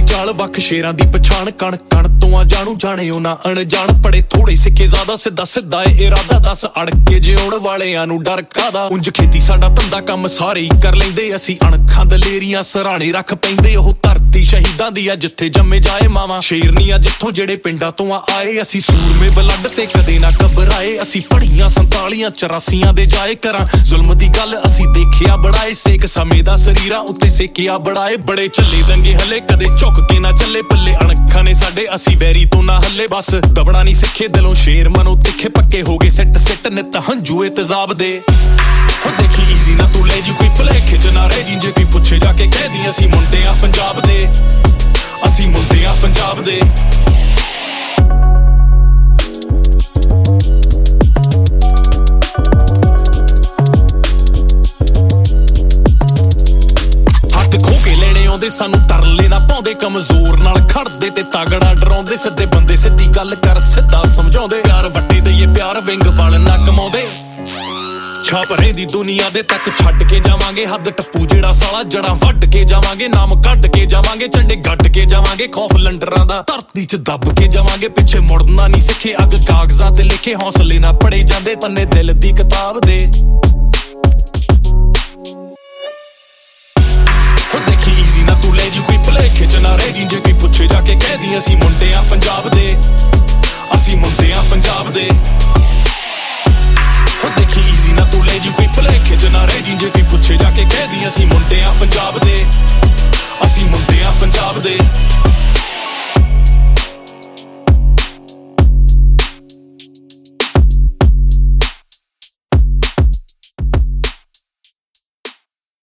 ਜਾਲ ਵੱਖ ਸ਼ੇਰਾਂ ਦੀ ਪਛਾਣ ਕਣ ਕਣ ਤੋਂ ਆ ਜਾਣੂ ਜਾਣੇ ਉਹਨਾਂ ਅਣਜਾਣ ਪੜੇ ਥੋੜੇ ਸਿੱਖੇ ਜ਼ਿਆਦਾ ਸਿੱਧਾ ਸਿੱਧਾ ਏ ਇਰਾਦਾ ਦੱਸ ਅੜ ਕੇ ਜਿਉਣ ਵਾਲਿਆਂ ਨੂੰ ਡਰ ਕਾਦਾ ਉਂਝ ਖੇਤੀ ਸਾਡਾ ਧੰਦਾ ਕੰਮ ਸਾਰੇ ਹੀ ਕਰ ਲੈਂਦੇ ਅਸੀਂ ਅਣਖਾਂ ਦਲੇਰੀਆਂ ਸਰਾਣੇ ਰੱਖ ਪੈਂਦੇ ਉਹ ਧਰਤੀ ਸ਼ਹੀਦਾਂ ਦੀ ਆ ਜਿੱਥੇ ਜੰਮੇ ਜਾਏ ਮਾਵਾਂ ਸ਼ੇਰਨੀਆਂ ਜਿੱਥੋਂ ਜਿਹੜੇ ਪਿੰਡਾਂ ਤੋਂ ਆਏ ਅਸੀਂ ਸੂਰਮੇ ਬਲੱਡ ਤੇ ਕਦੇ ਨਾ ਘਬਰਾਏ ਅਸੀਂ ਪੜੀਆਂ 47 84 ਦੇ ਜਾਏ ਕਰਾਂ ਜ਼ੁਲਮ ਦੀ ਗੱਲ ਅਸੀਂ ਦੇਖਿਆ ਬੜਾਏ ਸੇਕ ਸਮੇਂ ਦਾ ਸਰੀਰਾਂ ਉੱਤੇ ਸੇਕਿਆ ਬੜਾਏ ਬੜੇ ਚੱਲੇ ਦੰਗੇ ਹੱਲੇ ਕਦੇ ਝੁੱਕ ਕੇ ਨਾ ਚੱਲੇ ਪੱਲੇ ਅਣਖਾਂ ਨੇ ਸਾਡੇ ਅਸੀਂ ਵੈਰੀ ਤੋਂ ਨਾ ਹੱਲੇ ਬਸ ਦਬਣਾ ਨਹੀਂ ਸਿੱਖੇ ਦਿਲੋਂ ਸ਼ੇਰ ਮਨੋਂ ਤਿੱਖੇ ਪੱਕੇ ਹੋ ਗਏ ਸਿੱਟ ਨਿੱਤ ਹੰਝੂ ਏ ਤੇਜ਼ਾਬ ਦੇ ਹੋ ਦੇਖੀ ਈਜ਼ੀ ਨਾ ਤੂੰ ਲੈ ਜੀ ਕੋਈ ਭਲੇਖੇ ਚ ਨਾ ਰਹਿ ਜੀ ਜੇ ਕੋਈ ਪੁੱਛੇ ਜਾ ਕੇ ਕਹਿ ਦੀ ਅਸੀਂ ਮੁੰਡੇ ਆ ਪੰਜਾਬ ਦੇ ਅਸੀਂ ਮੁੰਡੇ ਆ ਪੰਜਾਬ ਦੇ ਸਾਨੂੰ ਤਰਲੇ ਨਾ ਪਾਉਂਦੇ ਕਮਜ਼ੋਰ ਨਾਲ ਖੜਦੇ ਤੇ ਤਾਗੜਾ ਡਰਾਉਂਦੇ ਸਿੱਧੇ ਬੰਦੇ ਸਿੱਧੀ ਗੱਲ ਕਰ ਸਿੱਧਾ ਸਮਝਾਉਂਦੇ ਪਿਆਰ ਵੱਟੇ ਦਈਏ ਪਿਆਰ ਵਿੰਗ ਵਾਲ ਨਾ ਕਮਾਉਂਦੇ ਛਾਪਰੇ ਦੀ ਦੁਨੀਆ ਦੇ ਤੱਕ ਛੱਡ ਕੇ ਜਾਵਾਂਗੇ ਹੱਦ ਟੱਪੂ ਜਿਹੜਾ ਸਾਲਾ ਜੜਾਂ ਵੱਢ ਕੇ ਜਾਵਾਂਗੇ ਨਾਮ ਕੱਢ ਕੇ ਜਾਵਾਂਗੇ ਝੰਡੇ ਗੱਡ ਕੇ ਜਾਵਾਂਗੇ ਖੌਫ ਲੰਡਰਾਂ ਦਾ ਧਰਤੀ 'ਚ ਦੱਬ ਕੇ ਜਾਵਾਂਗੇ ਪਿੱਛੇ ਮੁੜਨਾ ਨਹੀਂ ਸਿੱਖੇ ਅੱਗ ਕਾਗਜ਼ਾਂ ਤੇ ਲਿਖੇ ਹੌਸਲੇ ਨਾ ਪੜੇ ਜਾਂਦੇ ਪੰਨੇ ਦਿਲ ਦੀ ਕਿਤਾਬ ਦੇ ਨਾ ਤੂੰ ਲੈ ਜੀ ਕੋਈ ਭਲੇਖੇ ਚ ਨਾ ਰਹਿ ਜੀ ਜੇ ਕੋਈ ਪੁੱਛੇ ਜਾ ਕੇ ਕਹਿ ਦੀ ਅਸੀਂ ਮੁੰਡੇ ਆ ਪੰਜਾਬ ਦੇ ਅਸੀਂ